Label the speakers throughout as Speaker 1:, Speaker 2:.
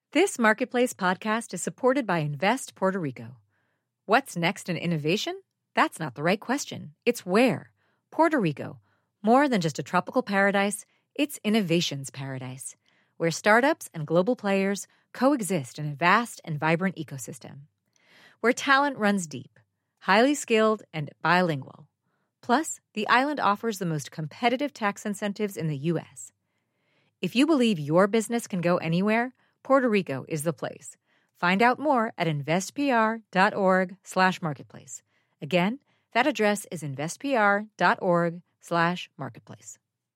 Speaker 1: This Marketplace podcast is supported by Invest Puerto Rico. What's next in innovation? That's not the right question. It's where. Puerto Rico. More than just a tropical paradise, it's innovation's paradise, where startups and global players coexist in a vast and vibrant ecosystem. Where talent runs deep, highly skilled, and bilingual. Plus, the island offers the most competitive tax incentives in the U.S. If you believe your business can go anywhere, Puerto Rico is the place. Find out more at investpr.org/marketplace. Again, that address is investpr.org/marketplace.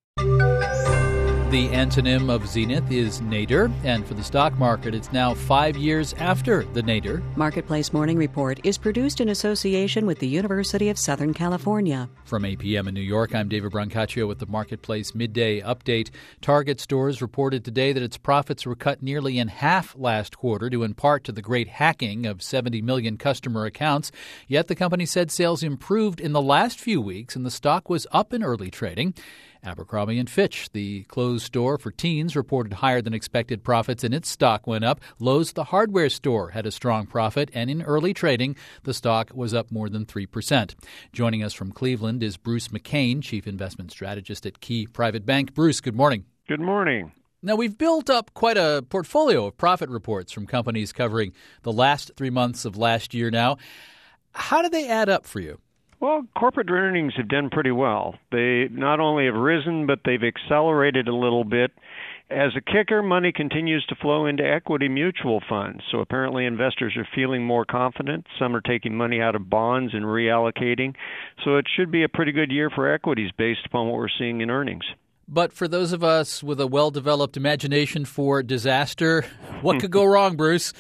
Speaker 2: The antonym of zenith is nadir, and for the stock market, it's now 5 years after the nadir.
Speaker 3: Marketplace Morning Report is produced in association with the University of Southern California.
Speaker 2: From APM in New York, I'm David Brancaccio with the Marketplace Midday Update. Target Stores reported today that its profits were cut nearly in half last quarter, due in part to the great hacking of 70 million customer accounts. Yet the company said sales improved in the last few weeks, and the stock was up in early trading. Abercrombie & Fitch, the clothes store for teens, reported higher than expected profits and its stock went up. Lowe's, the hardware store, had a strong profit, and in early trading, the stock was up more than 3%. Joining us from Cleveland is Bruce McCain, Chief Investment Strategist at Key Private Bank. Bruce, good morning.
Speaker 4: Good morning.
Speaker 2: Now, we've built up quite a portfolio of profit reports from companies covering the last 3 months of last year now. How do they add up for you?
Speaker 4: Well, corporate earnings have done pretty well. They not only have risen, but they've accelerated a little bit. As a kicker, money continues to flow into equity mutual funds. So apparently investors are feeling more confident. Some are taking money out of bonds and reallocating. So it should be a pretty good year for equities based upon what we're seeing in earnings.
Speaker 2: But for those of us with a well-developed imagination for disaster, what could go wrong, Bruce?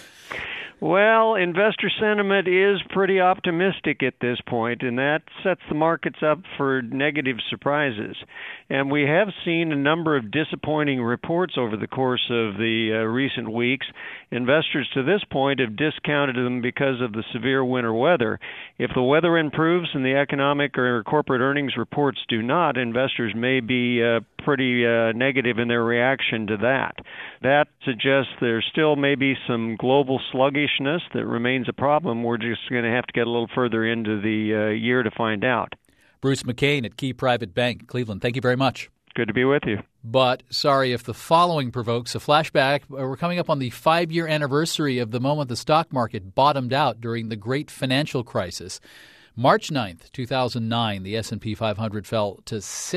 Speaker 4: Well, investor sentiment is pretty optimistic at this point, and that sets the markets up for negative surprises. And we have seen a number of disappointing reports over the course of the recent weeks. Investors to this point have discounted them because of the severe winter weather. If the weather improves and the economic or corporate earnings reports do not, investors may be pretty negative in their reaction to that. That suggests there still may be some global sluggishness that remains a problem. We're just going to have to get a little further into the year to find out.
Speaker 2: Bruce McCain at Key Private Bank, Cleveland. Thank you very much.
Speaker 4: Good to be with you.
Speaker 2: But sorry if the following provokes a flashback. We're coming up on the 5-year anniversary of the moment the stock market bottomed out during the great financial crisis. March 9th, 2009, the S&P 500 fell to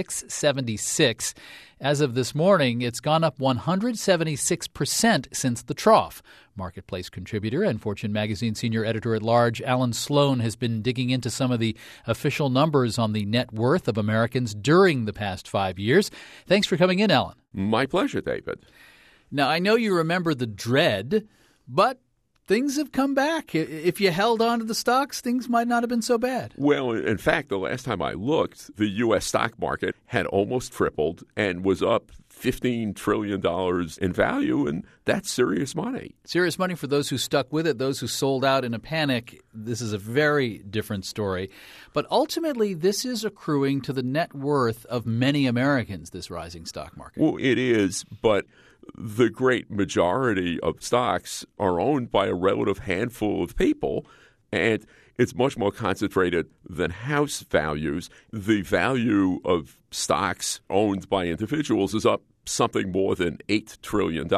Speaker 2: 676. As of this morning, it's gone up 176% since the trough. Marketplace contributor and Fortune magazine senior editor-at-large Alan Sloan has been digging into some of the official numbers on the net worth of Americans during the past 5 years. Thanks for coming in, Alan.
Speaker 5: My pleasure, David.
Speaker 2: Now, I know you remember the dread, but things have come back. If you held on to the stocks, things might not have been so bad.
Speaker 5: Well, in fact, the last time I looked, the U.S. stock market had almost tripled and was up $15 trillion in value, and that's serious money.
Speaker 2: Serious money for those who stuck with it, those who sold out in a panic. This is a very different story. But ultimately, this is accruing to the net worth of many Americans, this rising stock market.
Speaker 5: Well, it is, but the great majority of stocks are owned by a relative handful of people, and it's much more concentrated than house values. The value of stocks owned by individuals is up something more than $8 trillion.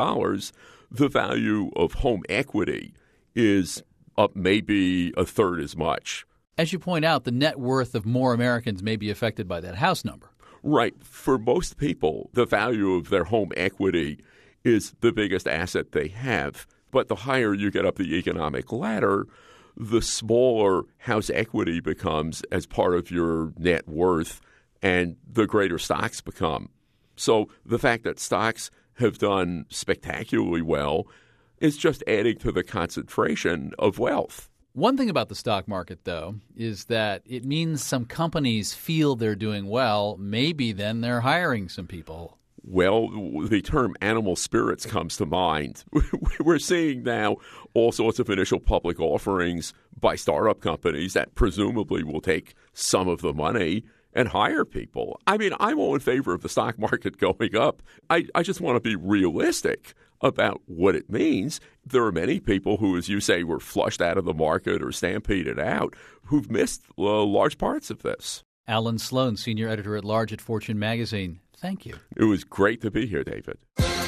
Speaker 5: The value of home equity is up maybe a third as much.
Speaker 2: As you point out, the net worth of more Americans may be affected by that house number.
Speaker 5: Right. For most people, the value of their home equity is the biggest asset they have. But the higher you get up the economic ladder, the smaller house equity becomes as part of your net worth, and the greater stocks become. So the fact that stocks have done spectacularly well is just adding to the concentration of wealth.
Speaker 2: One thing about the stock market, though, is that it means some companies feel they're doing well. Maybe then they're hiring some people.
Speaker 5: Well, the term animal spirits comes to mind. We're seeing now all sorts of initial public offerings by startup companies that presumably will take some of the money and hire people. I mean, I'm all in favor of the stock market going up. I just want to be realistic. about what it means. There are many people who, as you say, were flushed out of the market or stampeded out who've missed large parts of this.
Speaker 2: Alan Sloan, Senior Editor-at-Large at Fortune Magazine. Thank you.
Speaker 5: It was great to be here, David.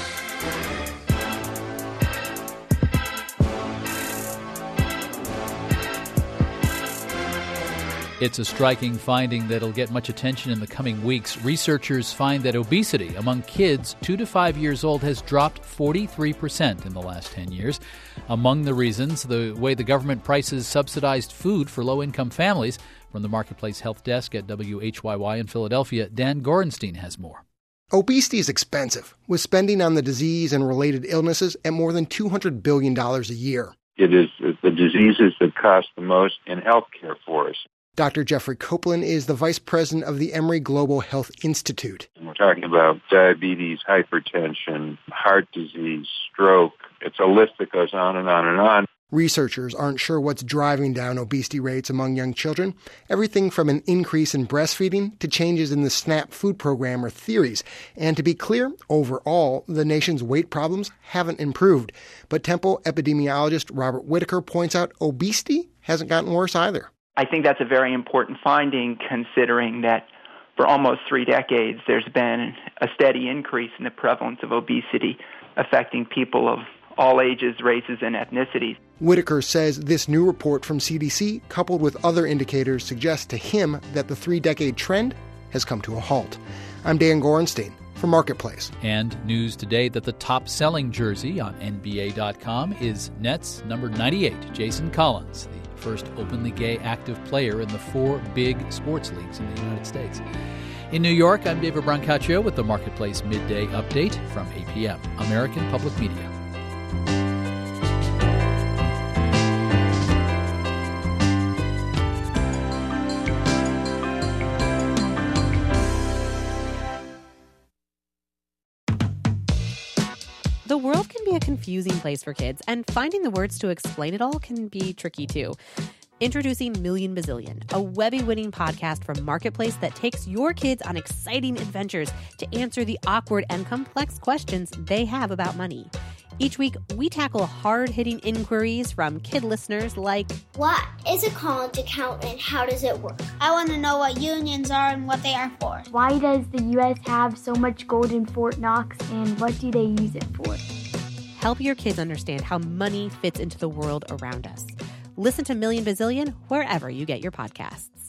Speaker 2: It's a striking finding that'll get much attention in the coming weeks. Researchers find that obesity among kids 2 to 5 years old has dropped 43% in the last 10 years. Among the reasons, the way the government prices subsidized food for low-income families. From the Marketplace Health Desk at WHYY in Philadelphia, Dan Gorenstein has more.
Speaker 6: Obesity is expensive, with spending on the disease and related illnesses at more than $200 billion a year.
Speaker 7: It is the diseases that cost the most in healthcare for us.
Speaker 6: Dr. Jeffrey Copeland is the vice president of the Emory Global Health Institute.
Speaker 7: We're talking about diabetes, hypertension, heart disease, stroke. It's a list that goes on and on and on.
Speaker 6: Researchers aren't sure what's driving down obesity rates among young children. Everything from an increase in breastfeeding to changes in the SNAP food program are theories. And to be clear, overall, the nation's weight problems haven't improved. But Temple epidemiologist Robert Whitaker points out obesity hasn't gotten worse either.
Speaker 8: I think that's a very important finding, considering that for almost 3 decades there's been a steady increase in the prevalence of obesity affecting people of all ages, races, and ethnicities.
Speaker 6: Whitaker says this new report from CDC, coupled with other indicators, suggests to him that the 3-decade trend has come to a halt. I'm Dan Gorenstein for Marketplace.
Speaker 2: And news today that the top-selling jersey on NBA.com is Nets number 98, Jason Collins, the first openly gay active player in the 4 big sports leagues in the United States. In New York, I'm David Brancaccio with the Marketplace Midday Update from APM, American Public Media.
Speaker 9: The world can be a confusing place for kids, and finding the words to explain it all can be tricky too. Introducing Million Bazillion, a Webby-winning podcast from Marketplace that takes your kids on exciting adventures to answer the awkward and complex questions they have about money. Each week, we tackle hard-hitting inquiries from kid listeners like,
Speaker 10: what is a college account and how does it work?
Speaker 11: I want to know what unions are and what they are for.
Speaker 12: Why does the U.S. have so much gold in Fort Knox and what do they use it for?
Speaker 9: Help your kids understand how money fits into the world around us. Listen to Million Bazillion wherever you get your podcasts.